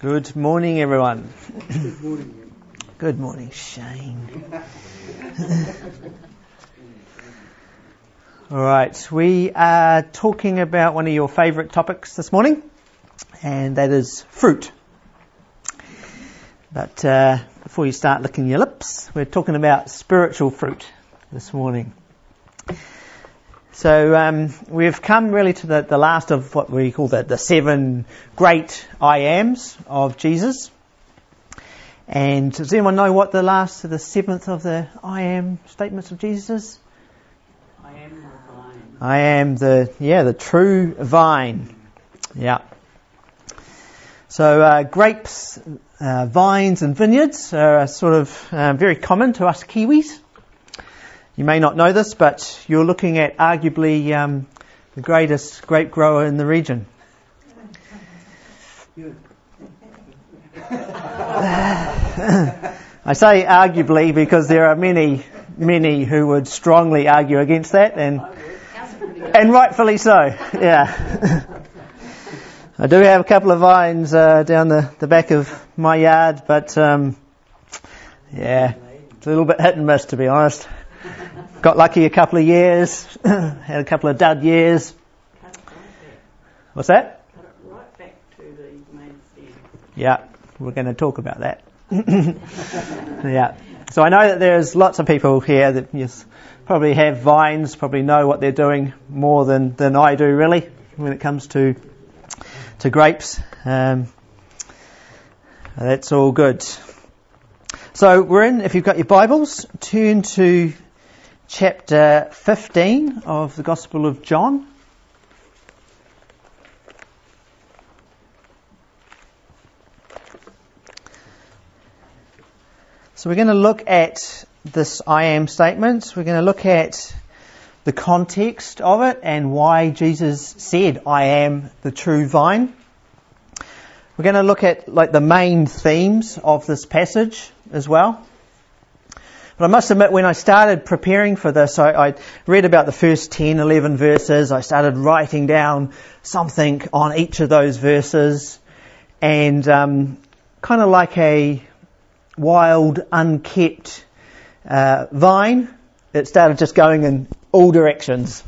Good morning, everyone. Good morning. Good morning, Shane. All right, we are talking about one of your favourite topics this morning, and that is fruit. But before you start licking your lips, we're talking about spiritual fruit this morning. So we've come really to the last of what we call the seven great I ams of Jesus. And does anyone know what the seventh of the I am statements of Jesus is? I am the vine. I am the true vine. Yeah. So grapes, vines and vineyards are sort of very common to us Kiwis. You may not know this, but you're looking at arguably the greatest grape grower in the region. I say arguably because there are many who would strongly argue against that, and rightfully so. Yeah. I do have a couple of vines down the back of my yard, but yeah, it's a little bit hit and miss, to be honest. Got lucky a couple of years, had a couple of dud years. What's that? Cut it right back to the main stem. Yeah, we're going to talk about that. Yeah. So I know that there's lots of people here that probably have vines, probably know what they're doing more than I do really when it comes to grapes. That's all good. So if you've got your Bibles, turn to chapter 15 of the Gospel of John. So we're going to look at this I am statement. We're going to look at the context of it and why Jesus said, I am the true vine. We're going to look at the main themes of this passage as well. But I must admit, when I started preparing for this, I read about the first 10, 11 verses. I started writing down something on each of those verses. And kind of like a wild, unkept vine, it started just going in all directions.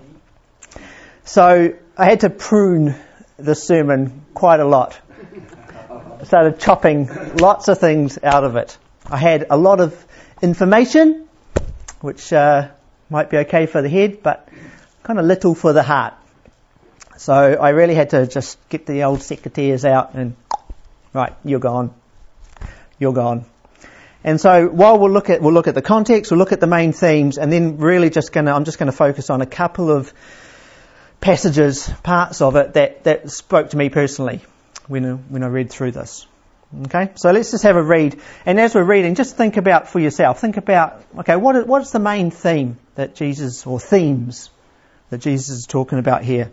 So I had to prune the sermon quite a lot. I started chopping lots of things out of it. I had a lot of information, which might be okay for the head, but kind of little for the heart. So I really had to just get the old secateurs out and, right, you're gone. You're gone. And so while we'll look at the context, we'll look at the main themes, and then really I'm just going to focus on a couple of passages, parts of it that spoke to me personally when I read through this. Okay, so let's just have a read. And as we're reading, just think about for yourself. Think about, okay, what is the main theme that Jesus, or themes that Jesus is talking about here?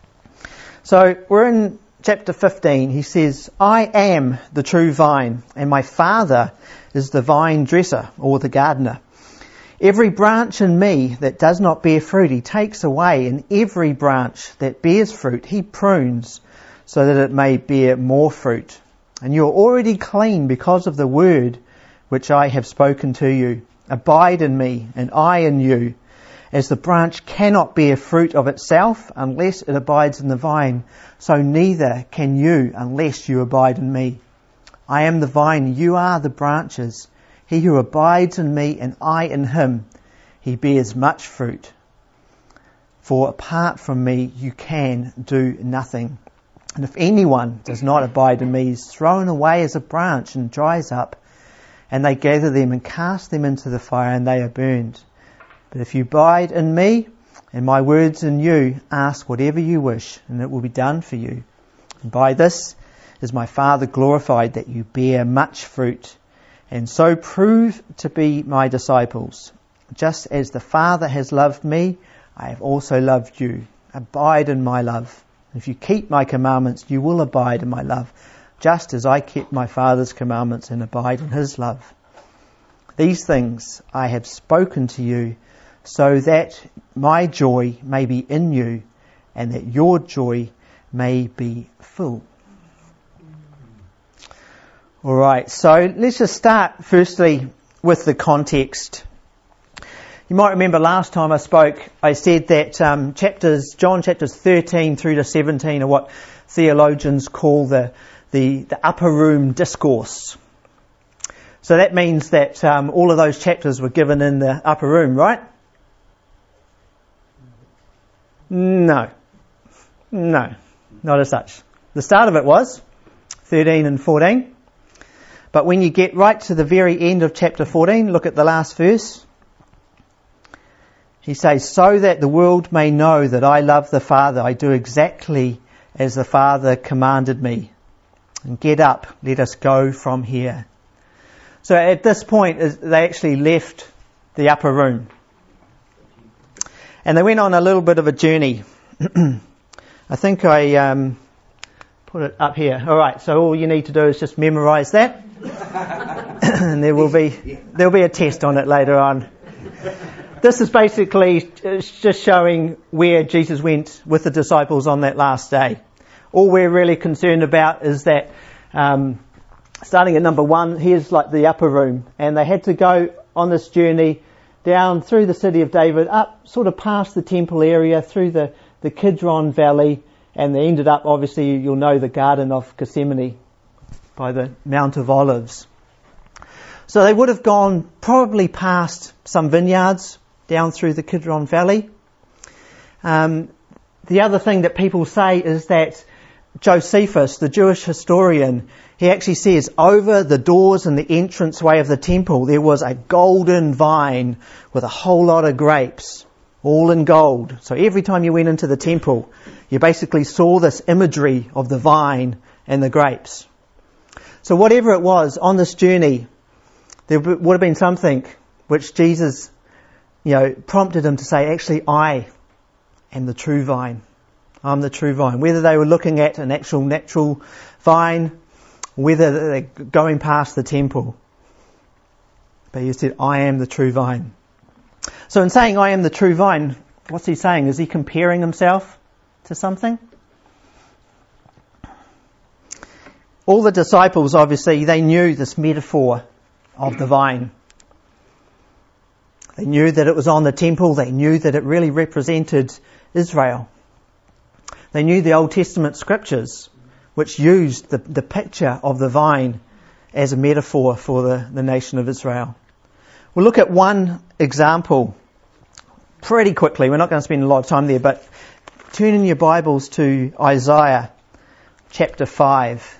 So we're in chapter 15. He says, I am the true vine, and my Father is the vine dresser, or the gardener. Every branch in me that does not bear fruit, he takes away, and every branch that bears fruit, he prunes, so that it may bear more fruit. And you are already clean because of the word which I have spoken to you. Abide in me, and I in you. As the branch cannot bear fruit of itself unless it abides in the vine, so neither can you unless you abide in me. I am the vine, you are the branches. He who abides in me and I in him, he bears much fruit. For apart from me, you can do nothing. And if anyone does not abide in me, he is thrown away as a branch and dries up, and they gather them and cast them into the fire, and they are burned. But if you abide in me, and my words in you, ask whatever you wish, and it will be done for you. And by this is my Father glorified, that you bear much fruit, and so prove to be my disciples. Just as the Father has loved me, I have also loved you. Abide in my love. If you keep my commandments, you will abide in my love, just as I kept my Father's commandments and abide in his love. These things I have spoken to you, so that my joy may be in you, and that your joy may be full. All right, so let's just start firstly with the context. You might remember last time I spoke, I said that John chapters 13 through to 17 are what theologians call the upper room discourse. So that means that all of those chapters were given in the upper room, right? No, not as such. The start of it was 13 and 14. But when you get right to the very end of chapter 14, look at the last verse. He says, so that the world may know that I love the Father, I do exactly as the Father commanded me. And get up, let us go from here. So at this point, they actually left the upper room. And they went on a little bit of a journey. I think I put it up here. All right, so all you need to do is just memorize that. And there'll be a test on it later on. This is basically just showing where Jesus went with the disciples on that last day. All we're really concerned about is that, starting at number 1, here's like the upper room. And they had to go on this journey down through the city of David, up sort of past the temple area, through the Kidron Valley, and they ended up, obviously, you'll know, the Garden of Gethsemane by the Mount of Olives. So they would have gone probably past some vineyards down through the Kidron Valley. The other thing that people say is that Josephus, the Jewish historian, he actually says over the doors and the entranceway of the temple there was a golden vine with a whole lot of grapes, all in gold. So every time you went into the temple, you basically saw this imagery of the vine and the grapes. So whatever it was on this journey, there would have been something which Jesus, prompted him to say, actually, I am the true vine. I'm the true vine. Whether they were looking at an actual natural vine, whether they're going past the temple. But he said, I am the true vine. So in saying I am the true vine, what's he saying? Is he comparing himself to something? All the disciples, obviously, they knew this metaphor of the vine. They knew that it was on the temple. They knew that it really represented Israel. They knew the Old Testament scriptures, which used the picture of the vine as a metaphor for the nation of Israel. We'll look at one example pretty quickly. We're not going to spend a lot of time there, but turn in your Bibles to Isaiah chapter 5.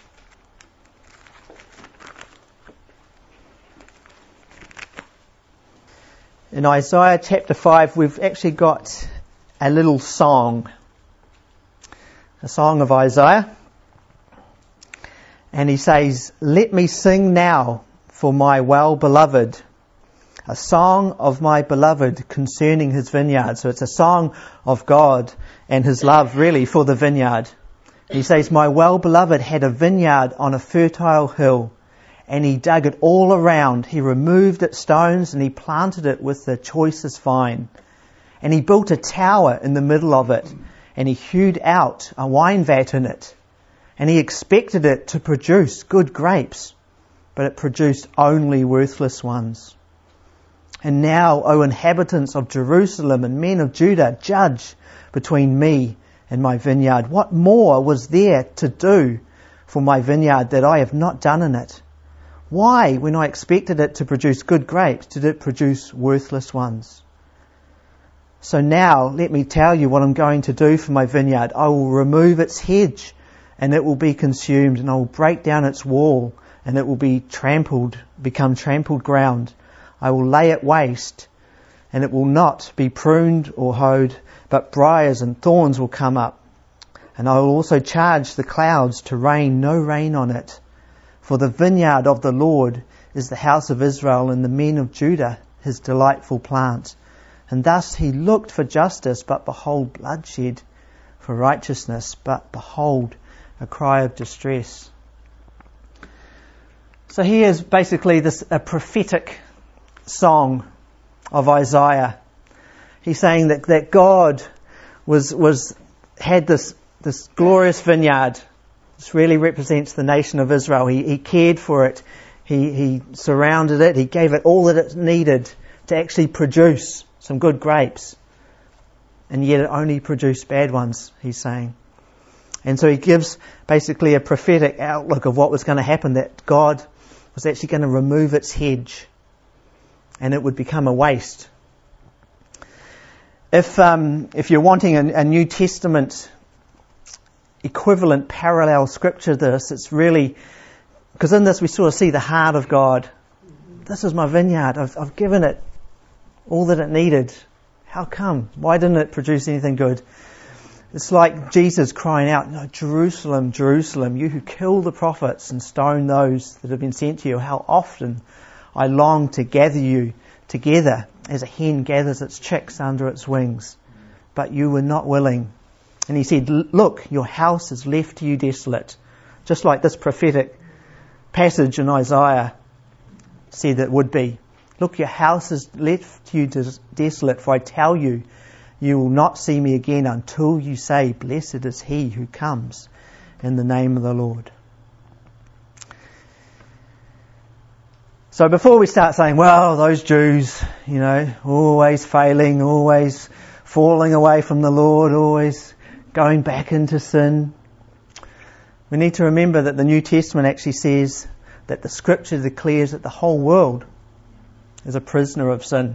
In Isaiah chapter 5, we've actually got a little song. A song of Isaiah. And he says, let me sing now for my well-beloved. A song of my beloved concerning his vineyard. So it's a song of God and his love really for the vineyard. He says, my well-beloved had a vineyard on a fertile hill. And he dug it all around. He removed its stones and he planted it with the choicest vine. And he built a tower in the middle of it. And he hewed out a wine vat in it. And he expected it to produce good grapes. But it produced only worthless ones. And now, O inhabitants of Jerusalem and men of Judah, judge between me and my vineyard. What more was there to do for my vineyard that I have not done in it? Why, when I expected it to produce good grapes, did it produce worthless ones? So now, let me tell you what I'm going to do for my vineyard. I will remove its hedge, and it will be consumed, and I will break down its wall, and it will become trampled ground. I will lay it waste, and it will not be pruned or hoed, but briars and thorns will come up. And I will also charge the clouds to rain no rain on it. For the vineyard of the Lord is the house of Israel, and the men of Judah his delightful plant. And thus he looked for justice, but behold bloodshed, for righteousness, but behold a cry of distress. So here's basically a prophetic song of Isaiah. He's saying that God had this glorious vineyard, This really represents the nation of Israel. He cared for it. He surrounded it. He gave it all that it needed to actually produce some good grapes. And yet it only produced bad ones, he's saying. And so he gives basically a prophetic outlook of what was going to happen, that God was actually going to remove its hedge and it would become a waste. If you're wanting a New Testament equivalent parallel scripture to this, it's really, because in this we sort of see the heart of God. This is my vineyard. I've given it all that it needed. How come? Why didn't it produce anything good? It's like Jesus crying out, "No, Jerusalem, Jerusalem, you who kill the prophets and stone those that have been sent to you, how often I long to gather you together as a hen gathers its chicks under its wings. But you were not willing." And he said, "Look, your house is left to you desolate." Just like this prophetic passage in Isaiah said it would be. "Look, your house is left to you desolate, for I tell you, you will not see me again until you say, blessed is he who comes in the name of the Lord." So before we start saying, well, those Jews, always failing, always falling away from the Lord, always going back into sin, we need to remember that the New Testament actually says that the Scripture declares that the whole world is a prisoner of sin.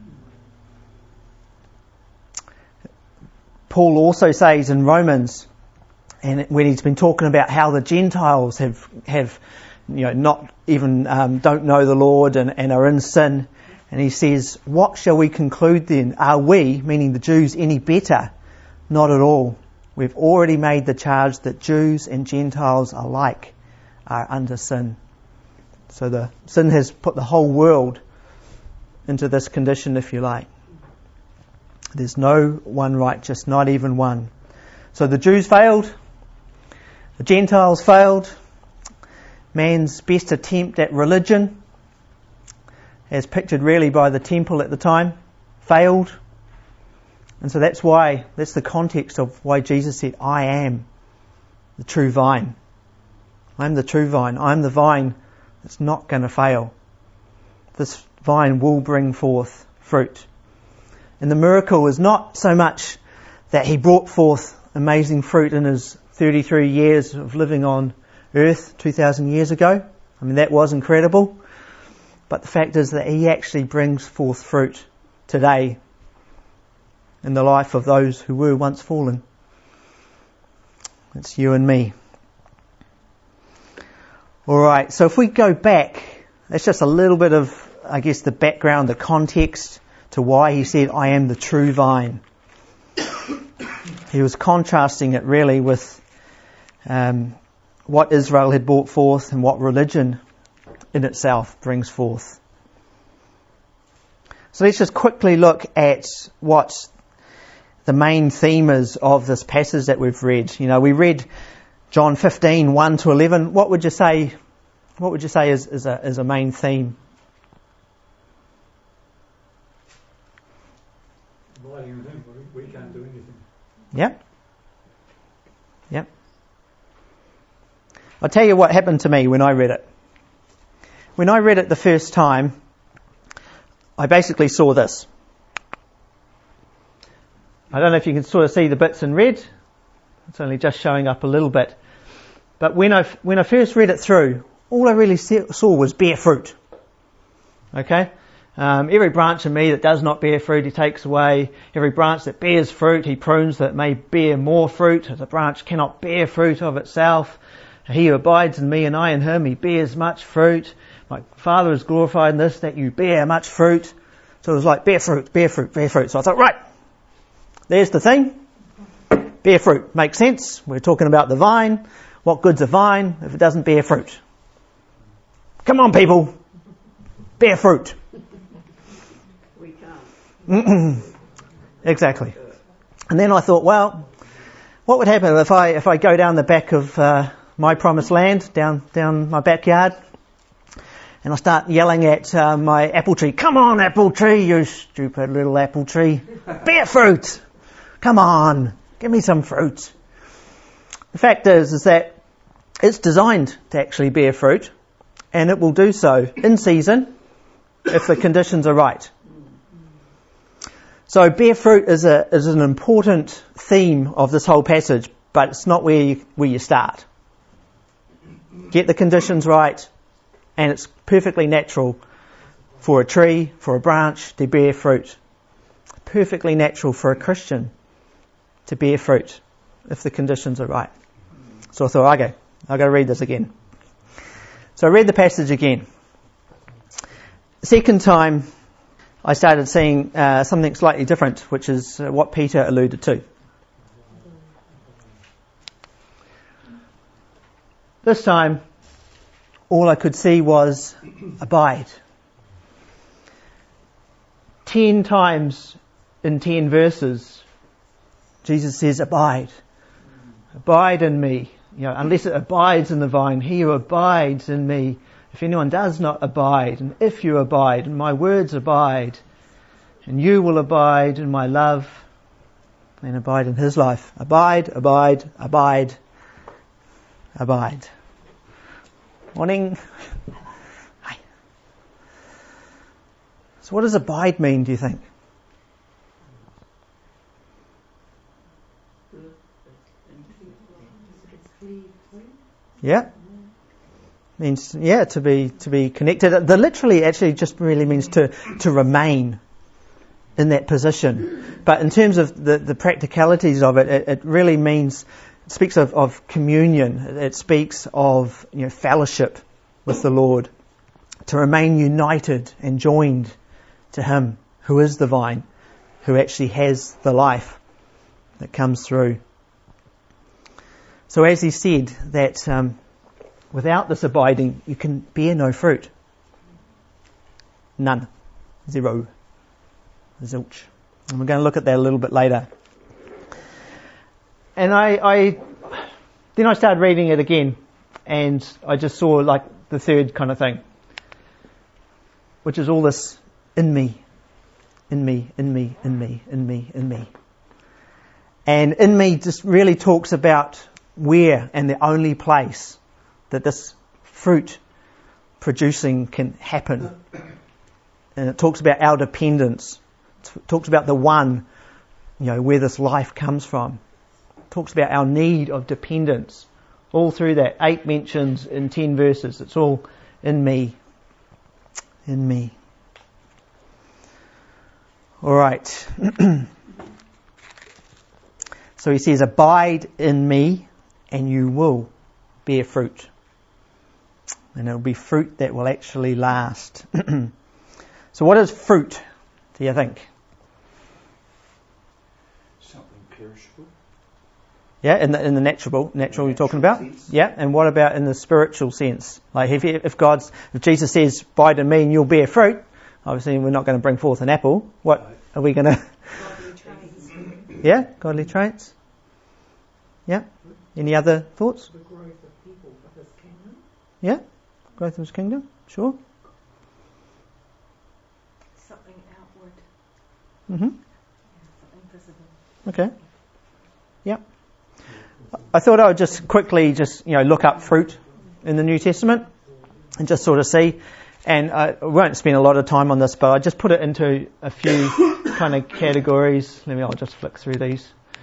Paul also says in Romans, and when he's been talking about how the Gentiles have not even don't know the Lord and are in sin, and he says, "What shall we conclude then? Are we," meaning the Jews, "any better? Not at all. We've already made the charge that Jews and Gentiles alike are under sin." So the sin has put the whole world into this condition, if you like. There's no one righteous, not even one. So the Jews failed, the Gentiles failed, man's best attempt at religion, as pictured really by the temple at the time, failed. And so that's the context of why Jesus said, "I am the true vine. I'm the true vine. I'm the vine that's not going to fail. This vine will bring forth fruit." And the miracle is not so much that he brought forth amazing fruit in his 33 years of living on earth 2,000 years ago. I mean, that was incredible. But the fact is that he actually brings forth fruit today in the life of those who were once fallen. It's you and me. Alright, so if we go back, that's just a little bit of, I guess, the background, the context to why he said, "I am the true vine." He was contrasting it really with what Israel had brought forth and what religion in itself brings forth. So let's just quickly look at what the main theme is of this passage that we've read. We read John 15, 1 to 11. What would you say is a main theme? We can't do anything. Yep. I'll tell you what happened to me when I read it. When I read it the first time, I basically saw this. I don't know if you can sort of see the bits in red. It's only just showing up a little bit. But when I first read it through, all I really saw was bear fruit. Okay? Every branch in me that does not bear fruit, he takes away. Every branch that bears fruit, he prunes that it may bear more fruit. As a branch cannot bear fruit of itself, he who abides in me and I in him, he bears much fruit. My Father is glorified in this, that you bear much fruit. So it was like, bear fruit, bear fruit, bear fruit. So I thought, right, there's the thing. Bear fruit. Makes sense. We're talking about the vine. What good's a vine if it doesn't bear fruit? Come on, people. Bear fruit. We can't. Exactly. And then I thought, well, what would happen if I go down the back of my promised land, down my backyard, and I start yelling at my apple tree, "Come on, apple tree, you stupid little apple tree. Bear fruit. Come on, give me some fruit." The fact is that It's designed to actually bear fruit, and it will do so in season if the conditions are right. So bear fruit is an important theme of this whole passage, but it's not where you start. Get the conditions right, and it's perfectly natural for a tree, for a branch to bear fruit. Perfectly natural for a Christian to bear fruit if the conditions are right. So I thought, I'll go read this again. So I read the passage again. Second time, I started seeing something slightly different, which is what Peter alluded to. This time, all I could see was abide. 10 times in 10 verses, Jesus says, abide. Abide in me. Unless it abides in the vine, he who abides in me. If anyone does not abide, and if you abide, and my words abide, and you will abide in my love, and abide in his life. Abide, abide, abide, abide. Morning. Hi. So what does abide mean, do you think? Yeah. Means, to be connected. The literally actually just really means to remain in that position. But in terms of the practicalities of it, it really means, it speaks of communion. It speaks of, fellowship with the Lord. To remain united and joined to him who is the vine, who actually has the life that comes through. So as he said, that without this abiding, you can bear no fruit. None. Zero. Zilch. And we're going to look at that a little bit later. And then I started reading it again, and I just saw like the third kind of thing, which is all this in me, in me, in me, in me, in me, in me. And in me just really talks about where and the only place that this fruit producing can happen. And it talks about our dependence. It talks about the one, where this life comes from. It talks about our need of dependence. All through that, 8 mentions in 10 verses. It's all in me. In me. Alright. So he says, abide in me and you will bear fruit. And it'll be fruit that will actually last. So what is fruit, do you think? Something perishable. Yeah, in the natural you're talking about? Sense. Yeah, and what about in the spiritual sense? Like if Jesus says, abide in me and you'll bear fruit, obviously we're not going to bring forth an apple. What are we going to... Godly traits. Yeah, godly traits. Yeah. Any other thoughts? The growth of people for his kingdom. Yeah, growth of his kingdom, sure. Something outward. Mm-hmm. Something visible. Okay. Yeah. I thought I would just quickly look up fruit in the New Testament and just sort of see. And I won't spend a lot of time on this, but I just put it into a few kind of categories. I'll just flick through these.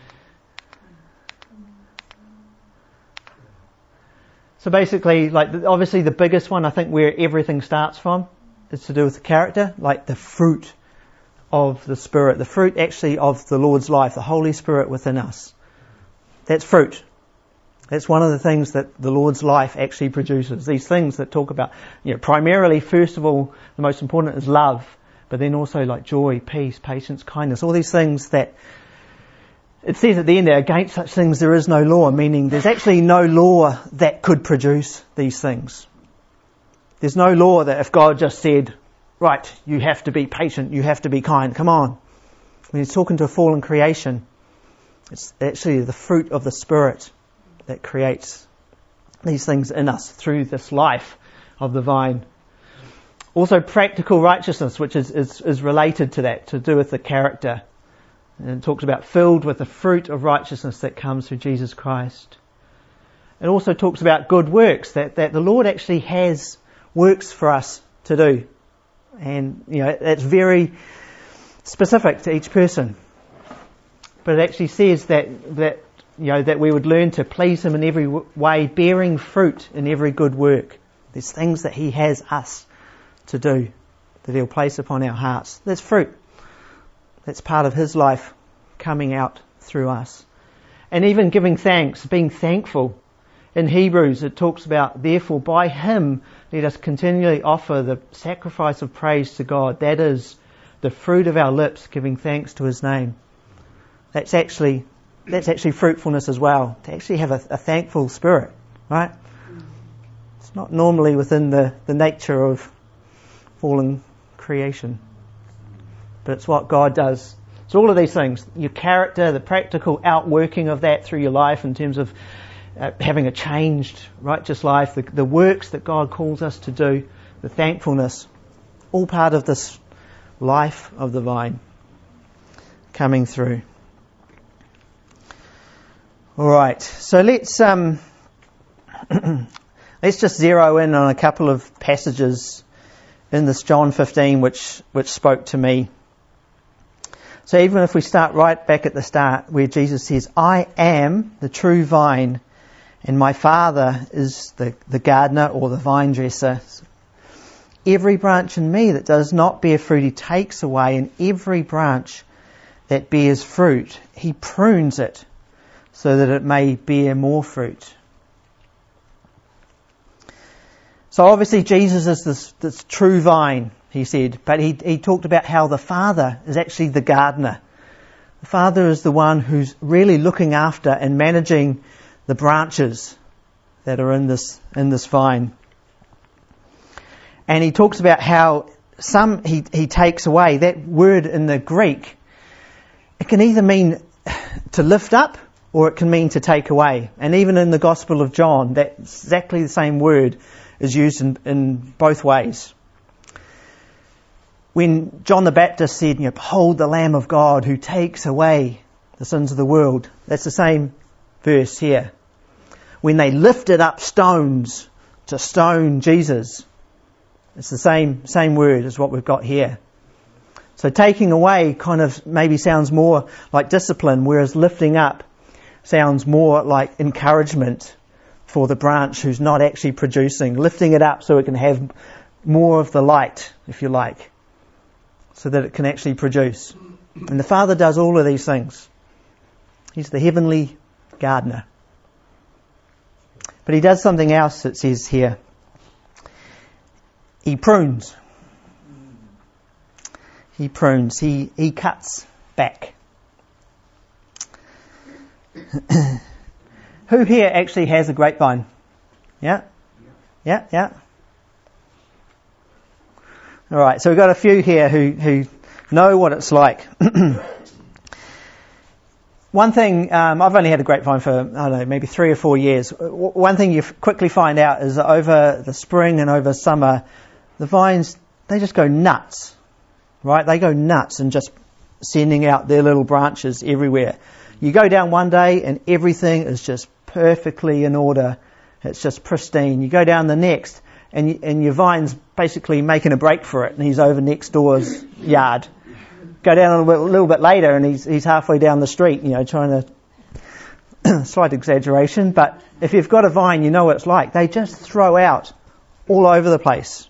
So basically, obviously the biggest one, I think where everything starts from, is to do with the character, like the fruit of the Spirit, the fruit actually of the Lord's life, the Holy Spirit within us. That's fruit. That's one of the things that the Lord's life actually produces. These things that talk about, primarily, first of all, the most important is love, but then also like joy, peace, patience, kindness, all these things that it says at the end there, against such things there is no law, meaning there's actually no law that could produce these things. There's no law that if God just said, right, you have to be patient, you have to be kind, come on. When he's talking to a fallen creation, it's actually the fruit of the Spirit that creates these things in us through this life of the vine. Also practical righteousness, which is related to that, to do with the character. And it talks about filled with the fruit of righteousness that comes through Jesus Christ. it also talks about good works, that the Lord actually has works for us to do. And, it's very specific to each person. But it actually says that we would learn to please Him in every way, bearing fruit in every good work. There's things that He has us to do, that He'll place upon our hearts. That's fruit. That's part of His life coming out through us. And even giving thanks, being thankful. In Hebrews it talks about, therefore by Him let us continually offer the sacrifice of praise to God. That is the fruit of our lips, giving thanks to His name. That's actually fruitfulness as well, to actually have a thankful spirit, right? It's not normally within the nature of fallen creation, but it's what God does. So all of these things, your character, the practical outworking of that through your life in terms of having a changed, righteous life, the works that God calls us to do, the thankfulness, all part of this life of the vine coming through. All right, so let's just zero in on a couple of passages in this John 15 which spoke to me. So even if we start right back at the start where Jesus says, I am the true vine and my Father is the gardener or the vine dresser. Every branch in me that does not bear fruit He takes away, and every branch that bears fruit He prunes it so that it may bear more fruit. So obviously Jesus is this true vine, He said, but he talked about how the Father is actually the gardener. The Father is the one who's really looking after and managing the branches that are in this vine. And He talks about how some He takes away. That word in the Greek, it can either mean to lift up or it can mean to take away. And even in the Gospel of John, that exactly the same word is used in both ways. When John the Baptist said, behold the Lamb of God who takes away the sins of the world, that's the same verse here. When they lifted up stones to stone Jesus, it's the same word as what we've got here. So taking away kind of maybe sounds more like discipline, whereas lifting up sounds more like encouragement for the branch who's not actually producing, lifting it up so it can have more of the light, if you like, so that it can actually produce. And the Father does all of these things. He's the heavenly gardener. But He does something else, it says here. He prunes. He prunes. He cuts back. Who here actually has a grapevine? Yeah? Yeah? Alright, so we've got a few here who know what it's like. One thing, I've only had a grapevine for, I don't know, maybe 3 or 4 years. One thing you quickly find out is that over the spring and over summer, the vines, they just go nuts. Right? They go nuts and just sending out their little branches everywhere. You go down one day and everything is just perfectly in order. It's just pristine. You go down the next and your vine's basically making a break for it, and he's over next door's yard. Go down a little bit later and he's halfway down the street, trying to, slight exaggeration, but if you've got a vine, you know what it's like. They just throw out all over the place.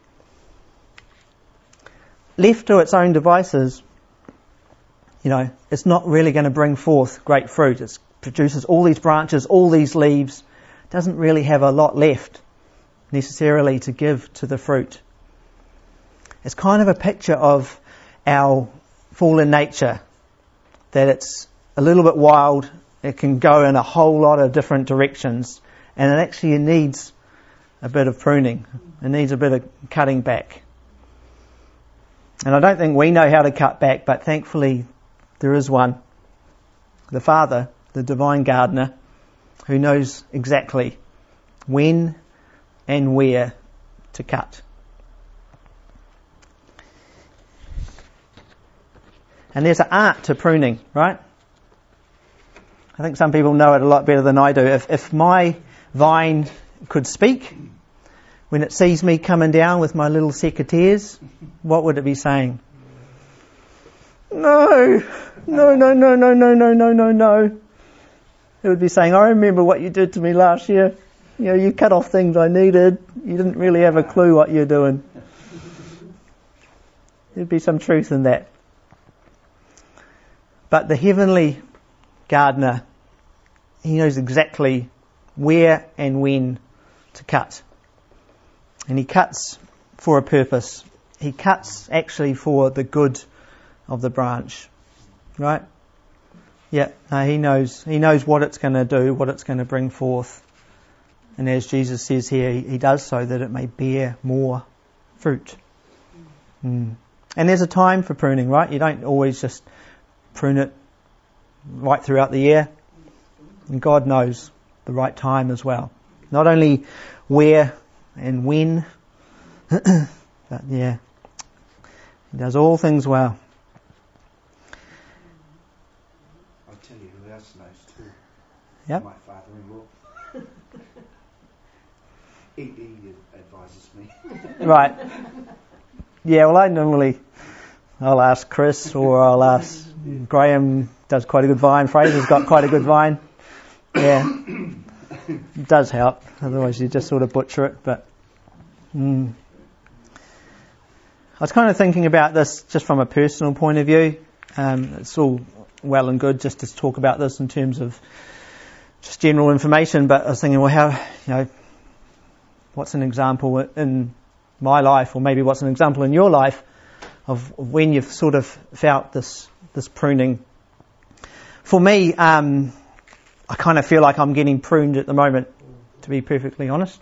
Left to its own devices, it's not really going to bring forth great fruit. It produces all these branches, all these leaves. Doesn't really have a lot left necessarily to give to the fruit. It's kind of a picture of our fallen nature, that it's a little bit wild. It can go in a whole lot of different directions, and it actually needs a bit of pruning. It needs a bit of cutting back. And I don't think we know how to cut back, but thankfully there is one, the Father, the divine gardener, who knows exactly when and where to cut. And there's an art to pruning, right? I think some people know it a lot better than I do. If my vine could speak, when it sees me coming down with my little secateurs, what would it be saying? No. It would be saying, I remember what you did to me last year. You cut off things I needed. You didn't really have a clue what you're doing. There'd be some truth in that. But the heavenly gardener, he knows exactly where and when to cut. And he cuts for a purpose. He cuts actually for the good of the branch. Right? Yeah, no, he knows what it's going to do, what it's going to bring forth. And as Jesus says here, he does so that it may bear more fruit. And there's a time for pruning, right? You don't always just prune it right throughout the year. And God knows the right time as well. Not only where and when, but yeah, he does all things well. I'll tell you who else knows too. Yep. My father-in-law. He advises me. Right. Yeah, well I'll ask Chris or I'll ask Graham, does quite a good vine. Fraser's got quite a good vine. Yeah. It does help. Otherwise you just sort of butcher it. But I was kind of thinking about this just from a personal point of view. It's all well and good just to talk about this in terms of just general information, but I was thinking, well, how, what's an example in my life, or maybe what's an example in your life of when you've sort of felt this pruning? For me, I kind of feel like I'm getting pruned at the moment, to be perfectly honest.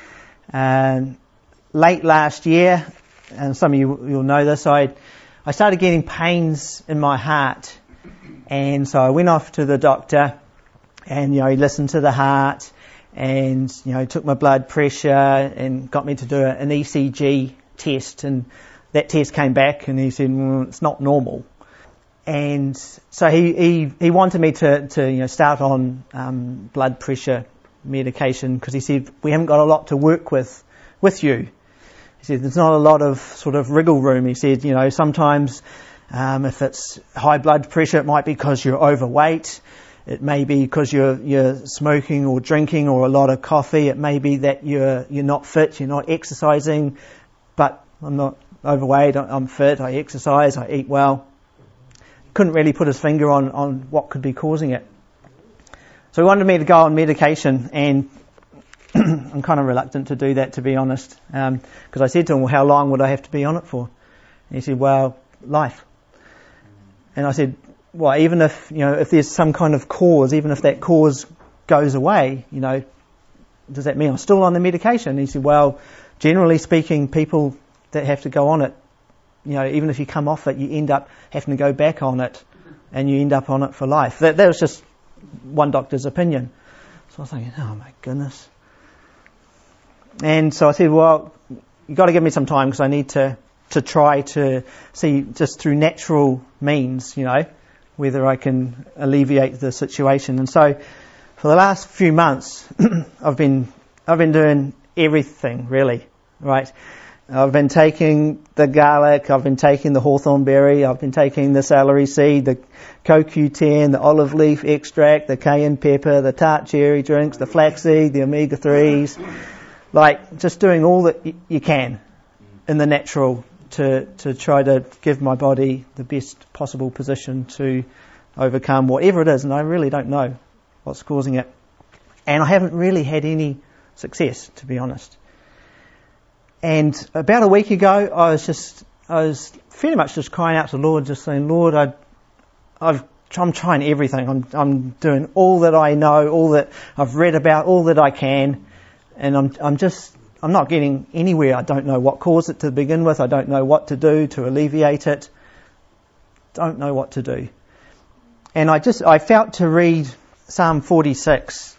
Late last year, and some of you'll know this, I started getting pains in my heart, and so I went off to the doctor, and he listened to the heart, and took my blood pressure and got me to do an ECG test, and that test came back, and he said, well, it's not normal. And so he wanted me to start on blood pressure medication, because he said, we haven't got a lot to work with you. He said, there's not a lot of sort of wriggle room. He said, sometimes if it's high blood pressure, it might be because you're overweight. It may be because you're smoking or drinking or a lot of coffee. It may be that you're not fit, you're not exercising. But I'm not overweight, I'm fit, I exercise, I eat well. Couldn't really put his finger on what could be causing it. So he wanted me to go on medication, and I'm kind of reluctant to do that, to be honest, because I said to him, well, how long would I have to be on it for? And he said, well, life. And I said, well, even if there's some kind of cause, even if that cause goes away, does that mean I'm still on the medication? And he said, well, generally speaking, people that have to go on it, even if you come off it, you end up having to go back on it, and you end up on it for life. That was just one doctor's opinion. So I was thinking, oh my goodness. And so I said, well, you've got to give me some time, because I need to try to see just through natural means, whether I can alleviate the situation. And so for the last few months, I've been doing everything, really, right? I've been taking the garlic, I've been taking the hawthorn berry, I've been taking the celery seed, the CoQ10, the olive leaf extract, the cayenne pepper, the tart cherry drinks, the flaxseed, the omega-3s, just doing all that you can in the natural to try to give my body the best possible position to overcome whatever it is, and I really don't know what's causing it. And I haven't really had any success, to be honest. And about a week ago, I was fairly much just crying out to the Lord, just saying, Lord, I'm trying everything. I'm doing all that I know, all that I've read about, all that I can, and I'm not getting anywhere. I don't know what caused it to begin with. I don't know what to do to alleviate it. Don't know what to do. And I felt to read Psalm 46,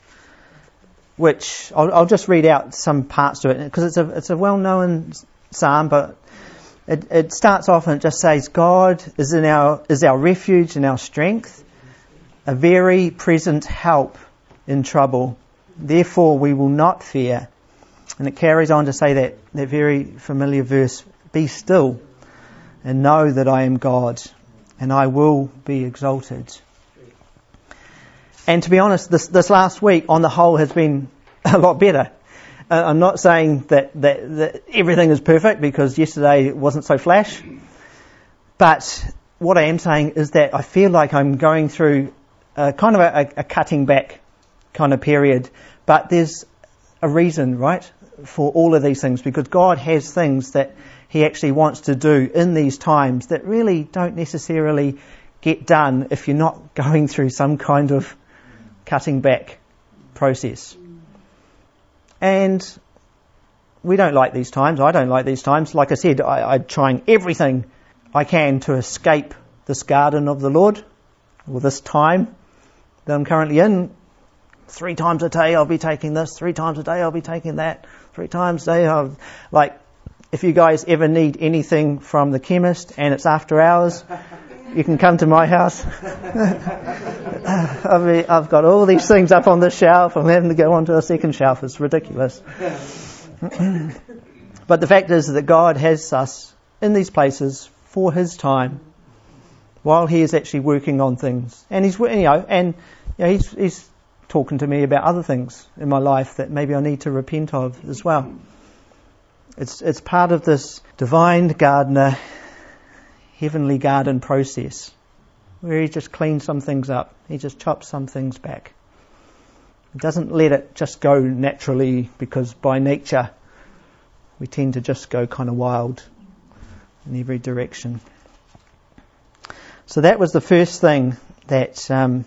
which I'll just read out some parts to it, because it's a well-known psalm, but it starts off and it just says, God is our refuge and our strength, a very present help in trouble. Therefore we will not fear. And it carries on to say that very familiar verse, be still and know that I am God and I will be exalted. And to be honest, this last week on the whole has been a lot better. I'm not saying that everything is perfect, because yesterday it wasn't so flash. But what I am saying is that I feel like I'm going through kind of a cutting back kind of period. But there's a reason, right, for all of these things, because God has things that He actually wants to do in these times that really don't necessarily get done if you're not going through some kind of cutting back process. And we don't like these times. I don't like these times. Like I said, I'm trying everything I can to escape this garden of the Lord, or this time that I'm currently in. 3 times a day I'll be taking this, 3 times a day I'll be taking that, 3 times a day like, if you guys ever need anything from the chemist and it's after hours, you can come to my house. I've got all these things up on this shelf. I'm having to go onto a second shelf. It's ridiculous. But the fact is that God has us in these places for His time, while He is actually working on things. And He's talking to me about other things in my life that maybe I need to repent of as well. It's part of this divine gardener, heavenly garden process, where He just cleans some things up. He just chops some things back. He doesn't let it just go naturally, because by nature we tend to just go kind of wild in every direction. So that was the first thing that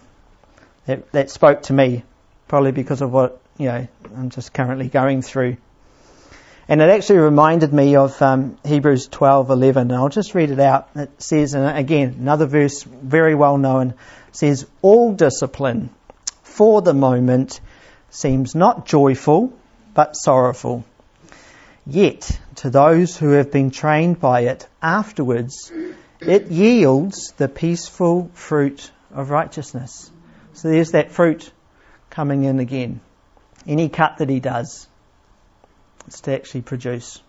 spoke to me, probably because of what I'm just currently going through. And it actually reminded me of Hebrews 12:11. And I'll just read it out. It says, and again, another verse very well known, says, all discipline for the moment seems not joyful, but sorrowful. Yet, to those who have been trained by it, afterwards, it yields the peaceful fruit of righteousness. So there's that fruit coming in again. Any cut that He does, it's to actually produce.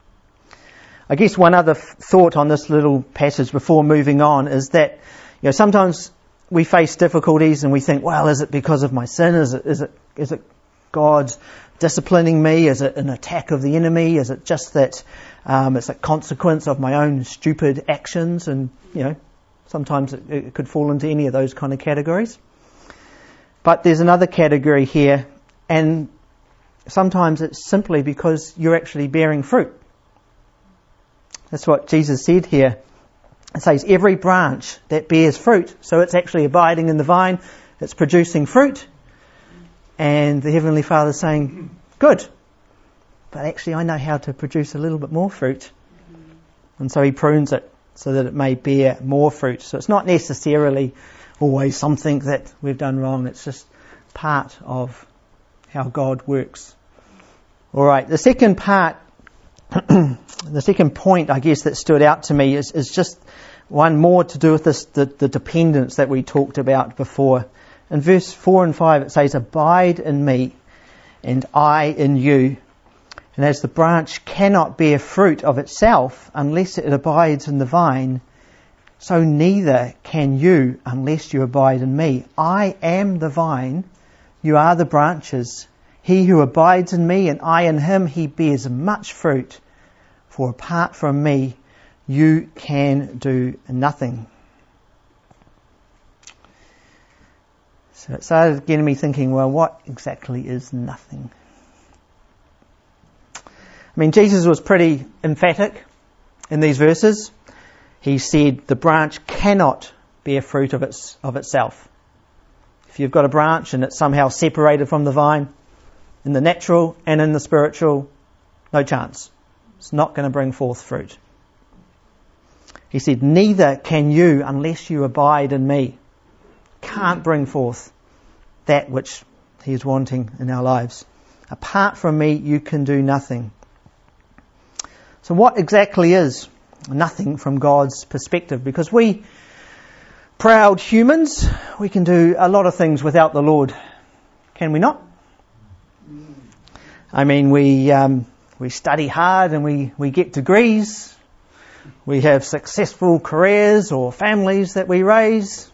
I guess one other thought on this little passage before moving on is that, sometimes we face difficulties and we think, well, is it because of my sin? Is it God disciplining me? Is it an attack of the enemy? Is it just that it's a consequence of my own stupid actions? And, sometimes it could fall into any of those kind of categories. But there's another category here, and sometimes it's simply because you're actually bearing fruit. That's what Jesus said here. It says every branch that bears fruit, so it's actually abiding in the vine, it's producing fruit. And the Heavenly Father's saying, good, but actually I know how to produce a little bit more fruit. And so He prunes it so that it may bear more fruit. So it's not necessarily always something that we've done wrong. It's just part of how God works. All right, the second part, the second point, I guess, that stood out to me is just one more to do with this, the dependence that we talked about before. In verse 4 and 5 it says, abide in me and I in you. And as the branch cannot bear fruit of itself unless it abides in the vine, so neither can you unless you abide in me. I am the vine, you are the branches. He who abides in me and I in him, he bears much fruit. For apart from me, you can do nothing. So it started getting me thinking, well, what exactly is nothing? I mean, Jesus was pretty emphatic in these verses. He said the branch cannot bear fruit of itself. If you've got a branch and it's somehow separated from the vine, in the natural and in the spiritual, no chance. It's not going to bring forth fruit. He said, neither can you unless you abide in me. Can't bring forth that which he is wanting in our lives. Apart from me, you can do nothing. So what exactly is nothing from God's perspective? Because we, proud humans, we can do a lot of things without the Lord. Can we not? I mean, we study hard and we get degrees. We have successful careers or families that we raise.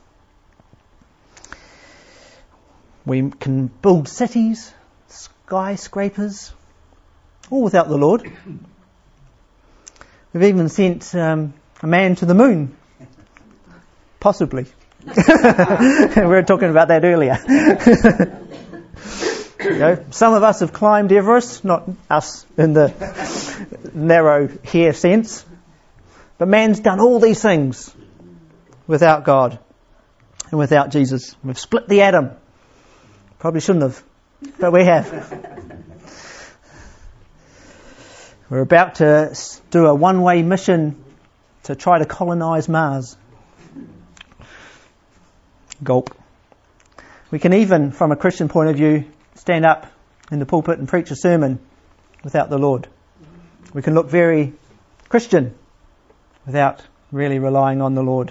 We can build cities, skyscrapers, all without the Lord. We've even sent a man to the moon. Possibly. We were talking about that earlier. You know, some of us have climbed Everest, not us in the narrow hair sense. But man's done all these things without God and without Jesus. We've split the atom. Probably shouldn't have, but we have. We're about to do a one-way mission to try to colonise Mars. Gulp. We can even, from a Christian point of view, stand up in the pulpit and preach a sermon without the Lord. We can look very Christian without really relying on the Lord.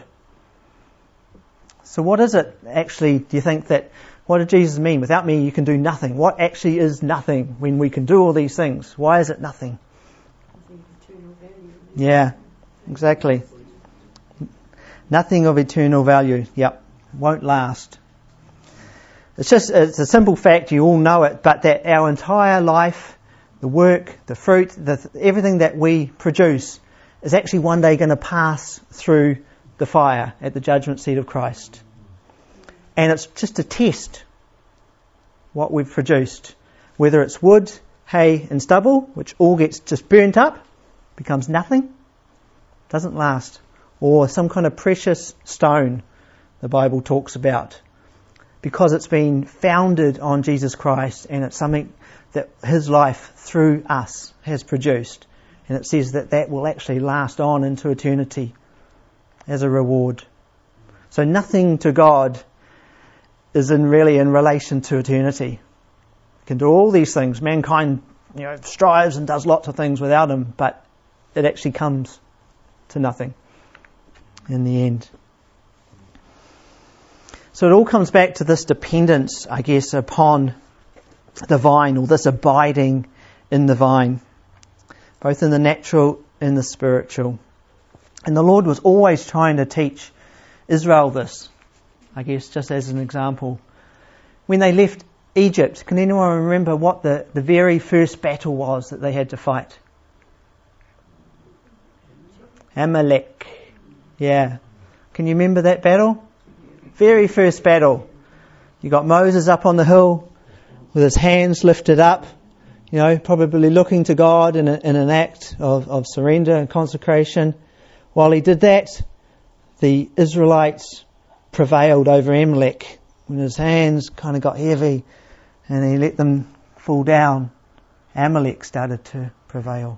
So what is it actually, do you think that, what did Jesus mean? Without me you can do nothing. What actually is nothing when we can do all these things? Why is it nothing? Yeah, exactly. Nothing of eternal value. Yep, won't last. It's a simple fact, you all know it, but that our entire life, the work, the fruit, everything that we produce is actually one day going to pass through the fire at the judgment seat of Christ. And it's just to test what we've produced. Whether it's wood, hay and stubble, which all gets just burnt up, becomes nothing, doesn't last. Or some kind of precious stone the Bible talks about. Because it's been founded on Jesus Christ and it's something that His life through us has produced. And it says that will actually last on into eternity as a reward. So nothing to God is really in relation to eternity. We can do all these things. Mankind, strives and does lots of things without Him, but it actually comes to nothing in the end. So it all comes back to this dependence, I guess, upon the vine, or this abiding in the vine, both in the natural and the spiritual. And the Lord was always trying to teach Israel this, I guess, just as an example. When they left Egypt, can anyone remember what the very first battle was that they had to fight? Amalek. Yeah. Can you remember that battle? Very first battle. You got Moses up on the hill with his hands lifted up, probably looking to God in an act of surrender and consecration. While he did that, the Israelites prevailed over Amalek. When his hands kind of got heavy and he let them fall down, Amalek started to prevail.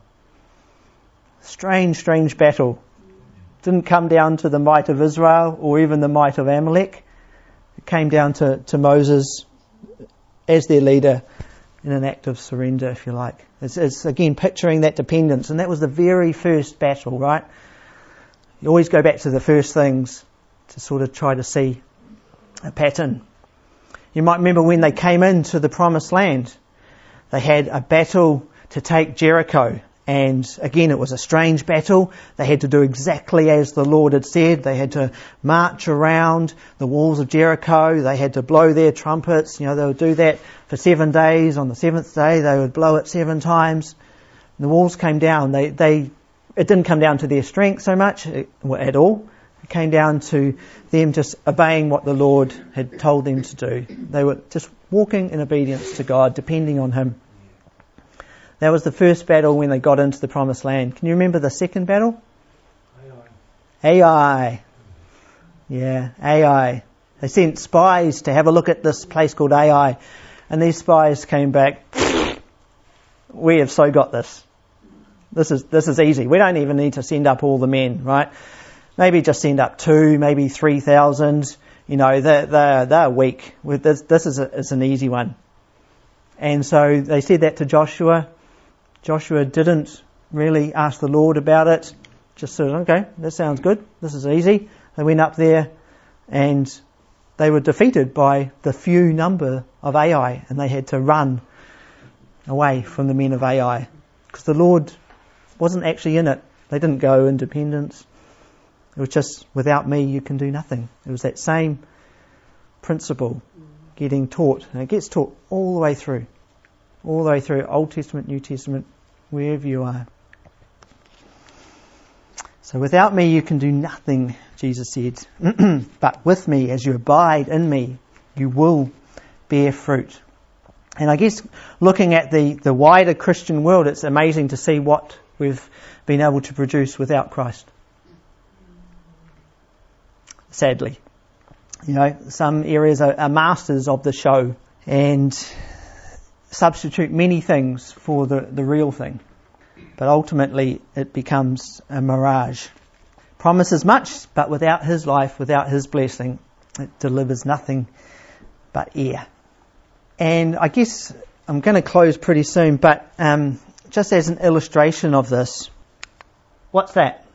Strange battle. Didn't come down to the might of Israel or even the might of Amalek. It came down to Moses as their leader in an act of surrender, if you like. It's again picturing that dependence, and that was the very first battle, right? You always go back to the first things to sort of try to see a pattern. You might remember when they came into the promised land, they had a battle to take Jericho. And again, it was a strange battle. They had to do exactly as the Lord had said. They had to march around the walls of Jericho. They had to blow their trumpets. They would do that for 7 days. On the 7th day, they would blow it 7 times. And the walls came down. It didn't come down to their strength so much at all. It came down to them just obeying what the Lord had told them to do. They were just walking in obedience to God, depending on Him. That was the first battle when they got into the promised land. Can you remember the second battle? Ai. Yeah, Ai. They sent spies to have a look at this place called Ai. And these spies came back, we have so got this. This is easy. We don't even need to send up all the men, right? Maybe just send up 2, maybe 3,000. They're weak. This is an easy one. And so they said that to Joshua. Joshua didn't really ask the Lord about it. Just said, okay, that sounds good. This is easy. They went up there and they were defeated by the few number of Ai, and they had to run away from the men of Ai, because the Lord wasn't actually in it. They didn't go independence. It was just, without me you can do nothing. It was that same principle getting taught, and it gets taught all the way through, Old Testament, New Testament, wherever you are. So without me you can do nothing, Jesus said. But with me, as you abide in me, you will bear fruit. And I guess looking at the wider Christian world, it's amazing to see what we've been able to produce without Christ. Sadly. Some areas are masters of the show and substitute many things for the real thing. But ultimately it becomes a mirage. Promises much, but without His life, without His blessing, it delivers nothing but air. And I guess I'm going to close pretty soon, but just as an illustration of this, what's that?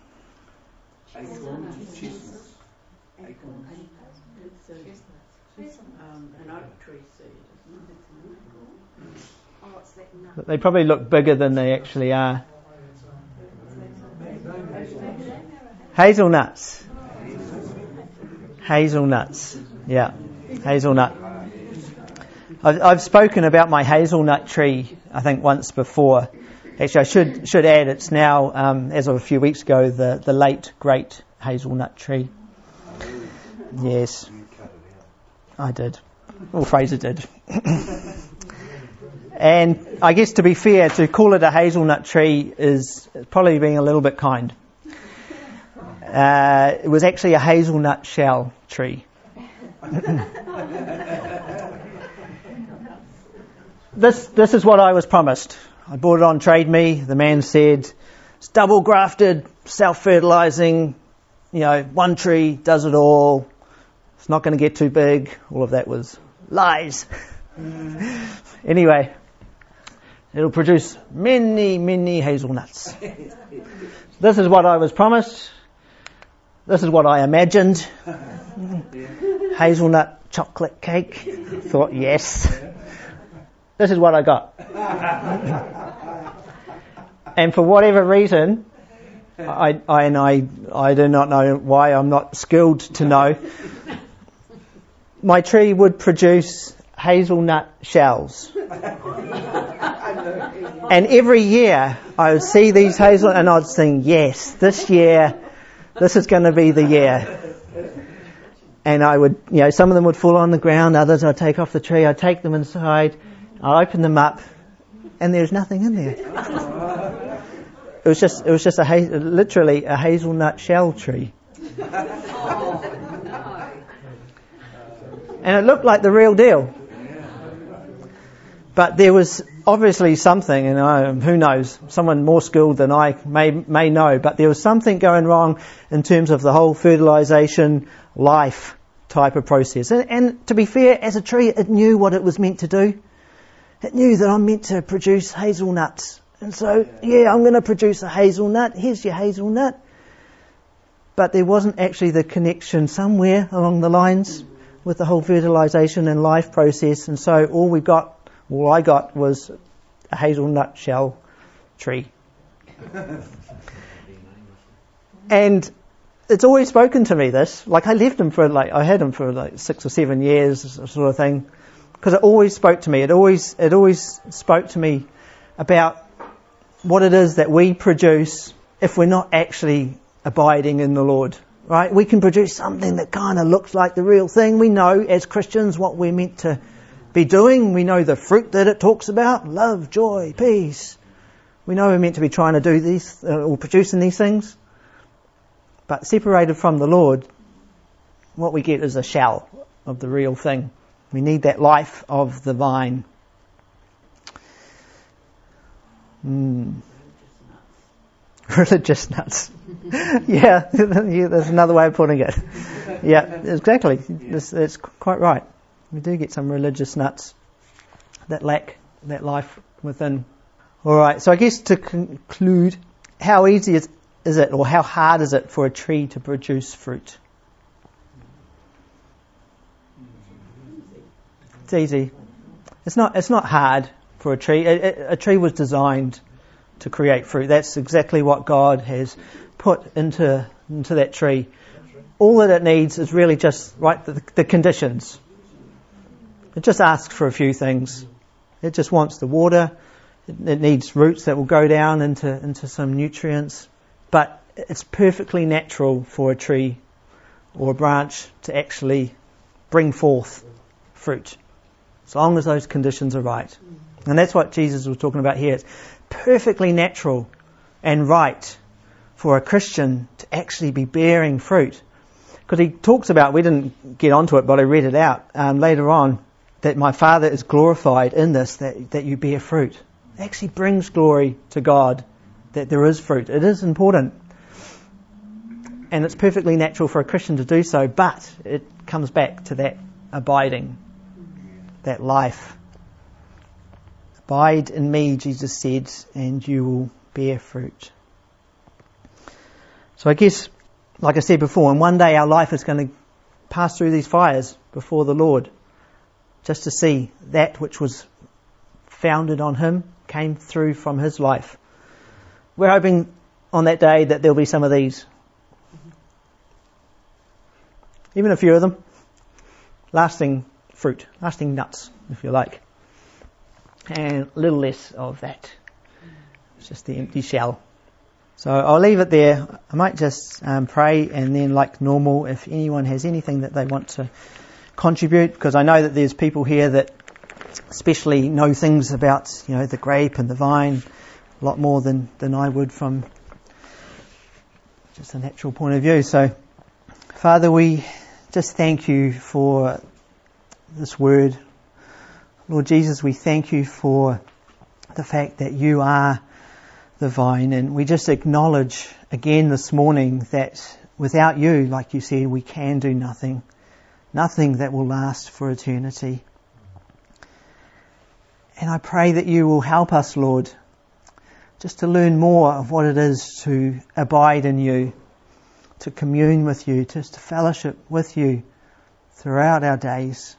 An oak tree seed, isn't it? Oh, what's that nut? They probably look bigger than they actually are. Hazelnuts. Yeah, hazelnut. I've spoken about my hazelnut tree, I think, once before. Actually, I should add, it's now, as of a few weeks ago, the late, great hazelnut tree. Yes, I did. Well, Fraser did. And I guess, to be fair, to call it a hazelnut tree is probably being a little bit kind. It was actually a hazelnut shell tree. This is what I was promised. I bought it on Trade Me. The man said, it's double grafted, self-fertilizing, one tree does it all. It's not going to get too big. All of that was lies. Anyway, it'll produce many, many hazelnuts. This is what I was promised. This is what I imagined. Hazelnut chocolate cake. Thought, yes. This is what I got. And for whatever reason, I do not know why, I'm not skilled to know, my tree would produce hazelnut shells. And every year I would see these hazelnuts and I'd think, yes, this year, this is going to be the year. And I would, some of them would fall on the ground, others I'd take off the tree, I'd take them inside, I'd open them up, and there's nothing in there. It was just literally a hazelnut shell tree. And it looked like the real deal. But there was obviously something, and who knows, someone more skilled than I may know, but there was something going wrong in terms of the whole fertilization life type of process. And to be fair, as a tree, it knew what it was meant to do. It knew that I'm meant to produce hazelnuts. And so, I'm going to produce a hazelnut. Here's your hazelnut. But there wasn't actually the connection somewhere along the lines with the whole fertilization and life process. And so all I got was a hazelnut shell tree. And it's always spoken to me, this. Like, I had him for 6 or 7 years, sort of thing. Because it always spoke to me. It always spoke to me about what it is that we produce if we're not actually abiding in the Lord. Right? We can produce something that kind of looks like the real thing. We know as Christians what we're meant to be doing. We know the fruit that it talks about. Love, joy, peace. We know we're meant to be trying to do these, or producing these things. But separated from the Lord, what we get is a shell of the real thing. We need that life of the vine. Religious nuts. yeah, there's another way of putting it. Yeah, exactly. That's quite right. We do get some religious nuts that lack that life within. All right, so I guess to conclude, how easy is it, or how hard is it for a tree to produce fruit? It's easy. It's not hard. for a tree. A tree was designed to create fruit. That's exactly what God has put into that tree. All that it needs is really just the conditions. It just asks for a few things. It just wants the water. It needs roots that will go down into some nutrients. But it's perfectly natural for a tree or a branch to actually bring forth fruit, as long as those conditions are right. And that's what Jesus was talking about here. It's perfectly natural and right for a Christian to actually be bearing fruit. Because he talks about, we didn't get onto it, but I read it out later on, that my Father is glorified in this, that you bear fruit. It actually brings glory to God that there is fruit. It is important. And it's perfectly natural for a Christian to do so, but it comes back to that abiding, that life. Abide in me, Jesus said, and you will bear fruit. So I guess, like I said before, and one day our life is going to pass through these fires before the Lord, just to see that which was founded on Him, came through from His life. We're hoping on that day that there'll be some of these. Even a few of them. Lasting fruit, lasting nuts, if you like. And a little less of that. It's just the empty shell. So I'll leave it there. I might just pray, and then, like normal, if anyone has anything that they want to contribute, because I know that there's people here that especially know things about, the grape and the vine a lot more than I would from just a natural point of view. So, Father, we just thank you for this word. Lord Jesus, we thank you for the fact that you are the vine, and we just acknowledge again this morning that without you, like you said, we can do nothing that will last for eternity. And I pray that you will help us, Lord, just to learn more of what it is to abide in you, to commune with you, just to fellowship with you throughout our days.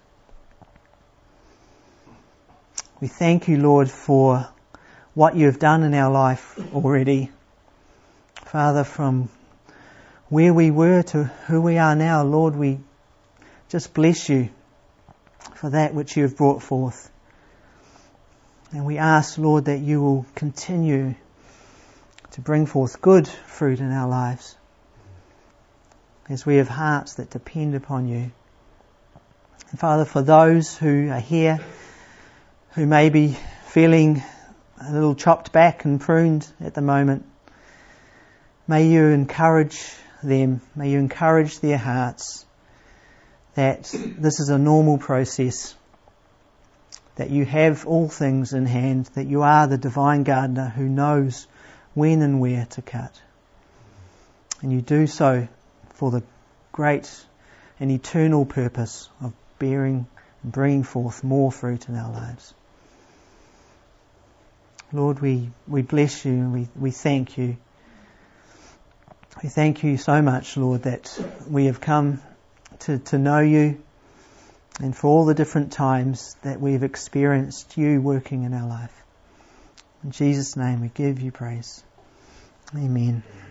We thank you, Lord, for what you've done in our life already. Father, from where we were to who we are now, Lord, we just bless you for that which you have brought forth. And we ask, Lord, that you will continue to bring forth good fruit in our lives as we have hearts that depend upon you. And Father, for those who are here who may be feeling a little chopped back and pruned at the moment, may you encourage them, may you encourage their hearts that this is a normal process, that you have all things in hand, that you are the divine gardener who knows when and where to cut. And you do so for the great and eternal purpose of bearing and bringing forth more fruit in our lives. Lord, we bless you and we thank you. We thank you so much, Lord, that we have come to know you, and for all the different times that we've experienced you working in our life. In Jesus' name we give you praise. Amen.